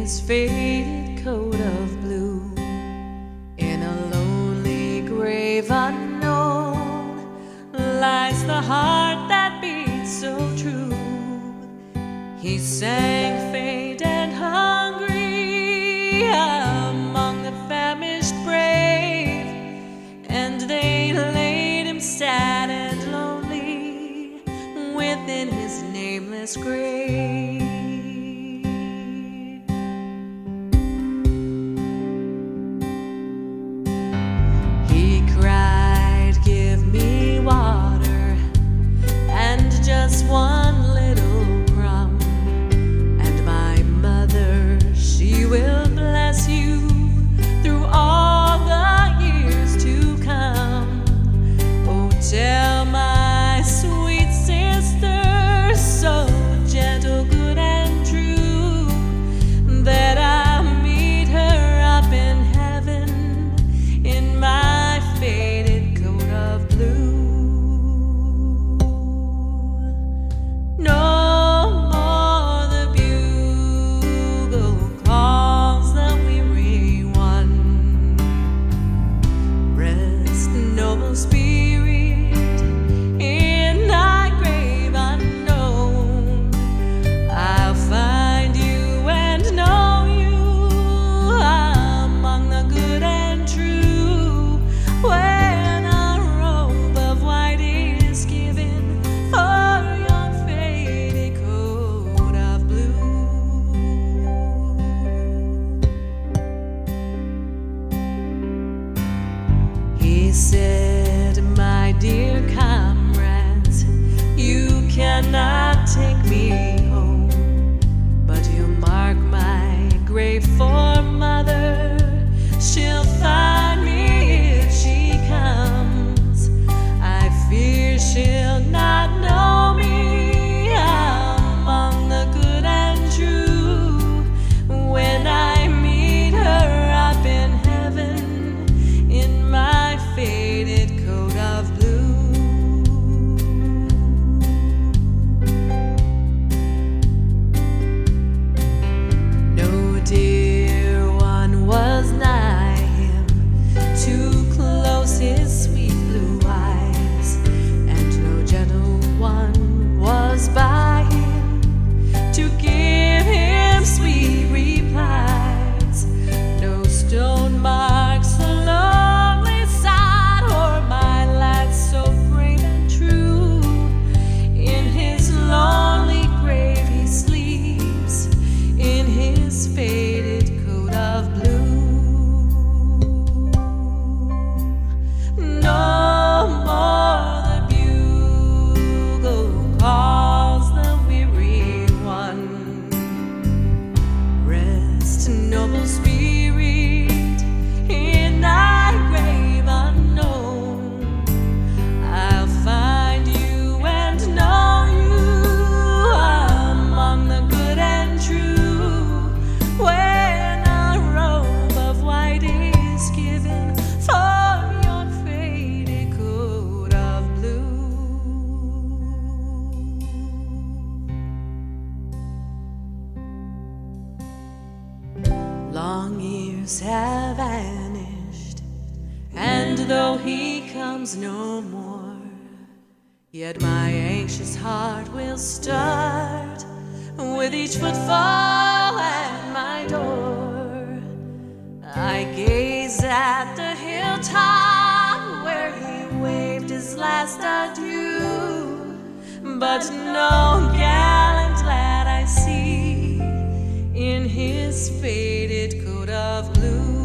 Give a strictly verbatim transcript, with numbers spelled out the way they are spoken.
his faded coat of blue. In a lonely grave unknown lies the heart that beats so true. He sank faint and hungry among the famished brave, and they laid him sad and lonely within his nameless grave. He cried, "Give me water and just one little crumb, and my mother, she will bless you through all the years to come. Oh, tell my sweet sister, so gentle, good and true, that I'll meet her up in heaven in my faded coat of blue." No more the bugle calls the weary one. Rest, noble spirit, in thy grave unknown. I'll find you and know you among the good and true, when a robe of white is given for your faded coat of blue. He said, "My dear comrades, you cannot take me home, but you mark my grave for mother. She'll find me if she comes. I fear she'll not know me among the good and true, when I meet her up in heaven in my faded coat of blue." No dear one was nigh him, too close his sweet blue eyes, and no gentle one was by him to give him sweet replies. No stone marks the lonely side, or my lad so brave and true. In his lonely grave he sleeps, in his faded coat of blue. No more the bugle calls the weary one. Rest, noble spirit, in thy grave unknown. I'll find you and know you among the good and true, when a robe of white is given for your faded coat of blue. Long years have vanished, and though he comes no more, yet my anxious heart will start with each footfall at my door. I gaze at the hilltop where he waved his last adieu, but no gallant lad I see in his faded coat of blue.